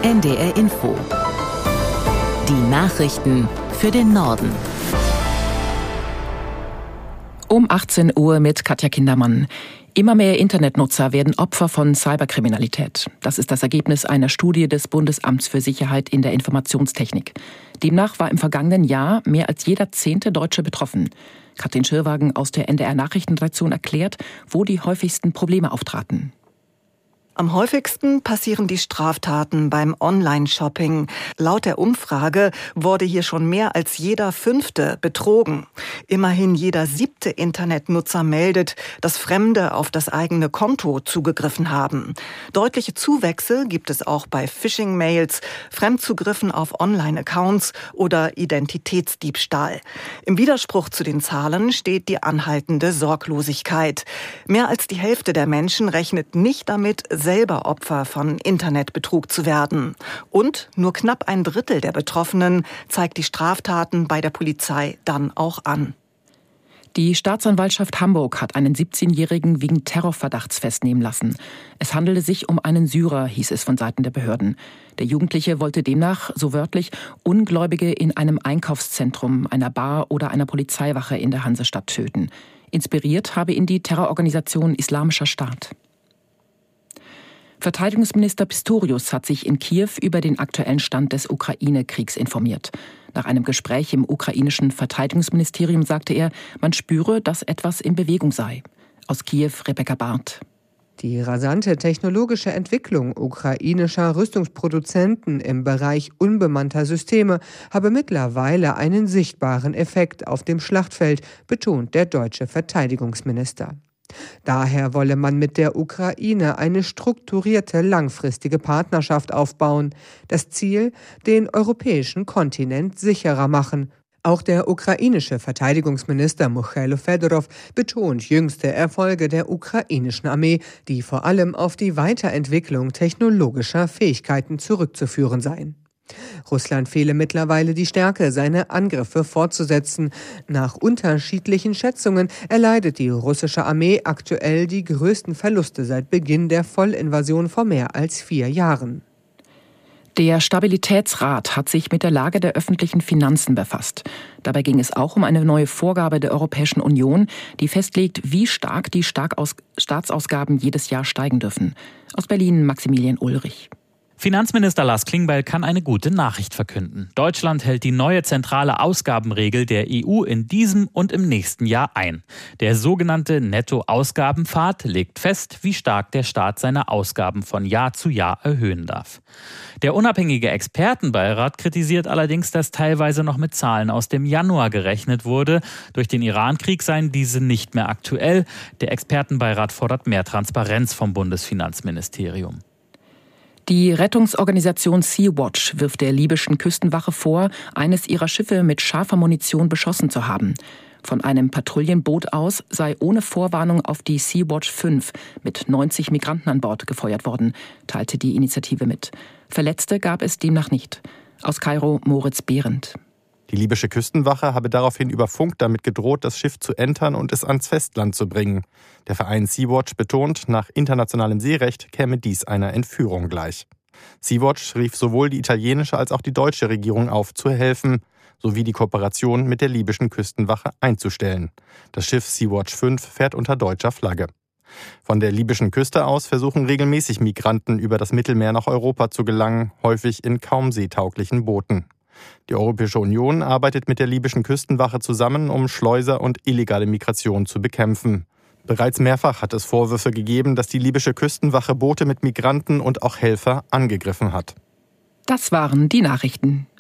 NDR Info. Die Nachrichten für den Norden. Um 18 Uhr mit Katja Kindermann. Immer mehr Internetnutzer werden Opfer von Cyberkriminalität. Das ist das Ergebnis einer Studie des Bundesamts für Sicherheit in der Informationstechnik. Demnach war im vergangenen Jahr mehr als jeder 10. Deutsche betroffen. Katrin Schirwagen aus der NDR-Nachrichtenredaktion erklärt, wo die häufigsten Probleme auftraten. Am häufigsten passieren die Straftaten beim Online-Shopping. Laut der Umfrage wurde hier schon mehr als jeder 5. betrogen. Immerhin jeder 7. Internetnutzer meldet, dass Fremde auf das eigene Konto zugegriffen haben. Deutliche Zuwächse gibt es auch bei Phishing-Mails, Fremdzugriffen auf Online-Accounts oder Identitätsdiebstahl. Im Widerspruch zu den Zahlen steht die anhaltende Sorglosigkeit. Mehr als die Hälfte der Menschen rechnet nicht damit, selber Opfer von Internetbetrug zu werden. Und nur knapp 1/3 der Betroffenen zeigt die Straftaten bei der Polizei dann auch an. Die Staatsanwaltschaft Hamburg hat einen 17-Jährigen wegen Terrorverdachts festnehmen lassen. Es handelte sich um einen Syrer, hieß es von Seiten der Behörden. Der Jugendliche wollte demnach, so wörtlich, Ungläubige in einem Einkaufszentrum, einer Bar oder einer Polizeiwache in der Hansestadt töten. Inspiriert habe ihn die Terrororganisation Islamischer Staat. Verteidigungsminister Pistorius hat sich in Kiew über den aktuellen Stand des Ukraine-Kriegs informiert. Nach einem Gespräch im ukrainischen Verteidigungsministerium sagte er, man spüre, dass etwas in Bewegung sei. Aus Kiew Rebecca Barth. Die rasante technologische Entwicklung ukrainischer Rüstungsproduzenten im Bereich unbemannter Systeme habe mittlerweile einen sichtbaren Effekt auf dem Schlachtfeld, betont der deutsche Verteidigungsminister. Daher wolle man mit der Ukraine eine strukturierte, langfristige Partnerschaft aufbauen. Das Ziel, den europäischen Kontinent sicherer machen. Auch der ukrainische Verteidigungsminister Michailo Fedorov betont jüngste Erfolge der ukrainischen Armee, die vor allem auf die Weiterentwicklung technologischer Fähigkeiten zurückzuführen seien. Russland fehle mittlerweile die Stärke, seine Angriffe fortzusetzen. Nach unterschiedlichen Schätzungen erleidet die russische Armee aktuell die größten Verluste seit Beginn der Vollinvasion vor mehr als 4 Jahren. Der Stabilitätsrat hat sich mit der Lage der öffentlichen Finanzen befasst. Dabei ging es auch um eine neue Vorgabe der Europäischen Union, die festlegt, wie stark die Staatsausgaben jedes Jahr steigen dürfen. Aus Berlin Maximilian Ulrich. Finanzminister Lars Klingbeil kann eine gute Nachricht verkünden. Deutschland hält die neue zentrale Ausgabenregel der EU in diesem und im nächsten Jahr ein. Der sogenannte Nettoausgabenpfad legt fest, wie stark der Staat seine Ausgaben von Jahr zu Jahr erhöhen darf. Der unabhängige Expertenbeirat kritisiert allerdings, dass teilweise noch mit Zahlen aus dem Januar gerechnet wurde. Durch den Irankrieg seien diese nicht mehr aktuell. Der Expertenbeirat fordert mehr Transparenz vom Bundesfinanzministerium. Die Rettungsorganisation Sea-Watch wirft der libyschen Küstenwache vor, eines ihrer Schiffe mit scharfer Munition beschossen zu haben. Von einem Patrouillenboot aus sei ohne Vorwarnung auf die Sea-Watch 5 mit 90 Migranten an Bord gefeuert worden, teilte die Initiative mit. Verletzte gab es demnach nicht. Aus Kairo Moritz Behrendt. Die libysche Küstenwache habe daraufhin über Funk damit gedroht, das Schiff zu entern und es ans Festland zu bringen. Der Verein Sea-Watch betont, nach internationalem Seerecht käme dies einer Entführung gleich. Sea-Watch rief sowohl die italienische als auch die deutsche Regierung auf, zu helfen, sowie die Kooperation mit der libyschen Küstenwache einzustellen. Das Schiff Sea-Watch 5 fährt unter deutscher Flagge. Von der libyschen Küste aus versuchen regelmäßig Migranten über das Mittelmeer nach Europa zu gelangen, häufig in kaum seetauglichen Booten. Die Europäische Union arbeitet mit der libyschen Küstenwache zusammen, um Schleuser und illegale Migration zu bekämpfen. Bereits mehrfach hat es Vorwürfe gegeben, dass die libysche Küstenwache Boote mit Migranten und auch Helfer angegriffen hat. Das waren die Nachrichten.